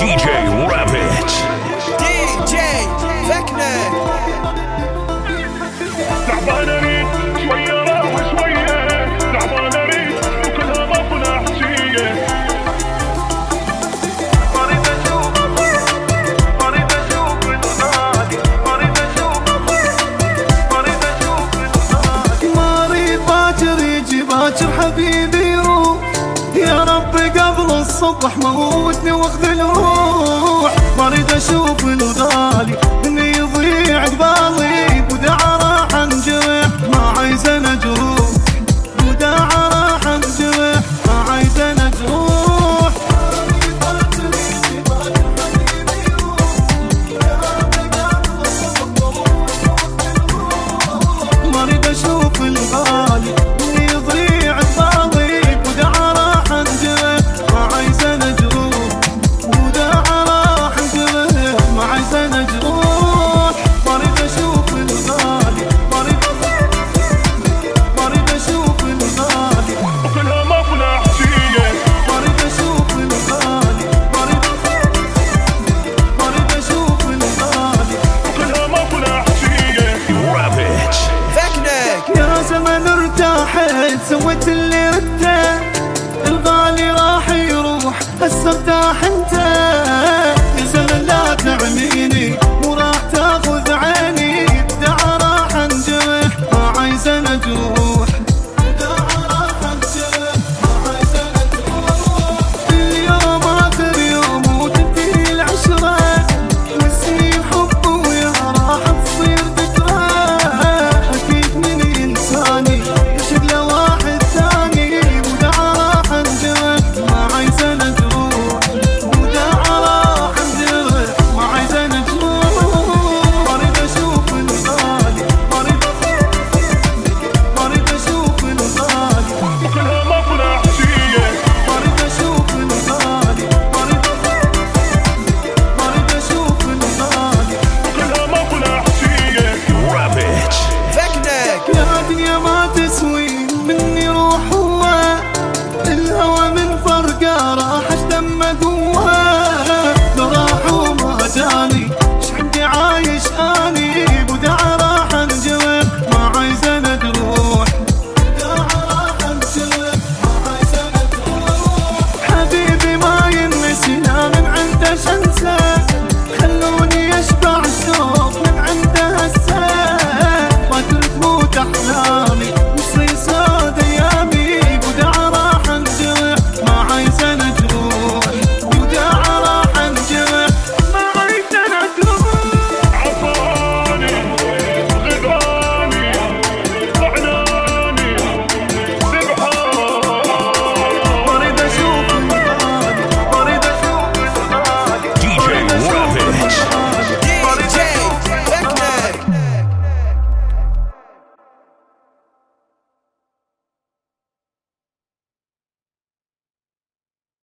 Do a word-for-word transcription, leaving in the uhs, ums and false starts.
دي جي رابط دي جي فكنة. تعبان اريد شوية راح شوية، تعبان اريد وكلها مطلع حشية. اريد اشوف اريد اشوف الغالي، اريد اشوف اريد اشوف الغالي. ما اريد باكر يجي باكر حبيبي يروح، يا رب قبل الصبح موتني واخذ الروح. ما اريد اشوف الغالي اني يضيع قبالي، وداع راح انجرح ما عايز انا جروح، وداع راح انجرح ما عايز انا جروح. ما اريد اشوف الغالي اني يضيع قبالي، وداع راح انجرح ما عايز انا جروح، وداع راح انجرح ما عايز انا جروح. ما اريد اشوف الغالي، ما اريد ما اريد اشوف الغالي، وكلها مطلع حشية. ما اريد اشوف الغالي، ما اريد ما اريد اشوف الغالي. وكلها مطلع حشية. رابط فكنة. يا زمن ارتاحت سويت اللي ردته، الغالي راح يروح هسه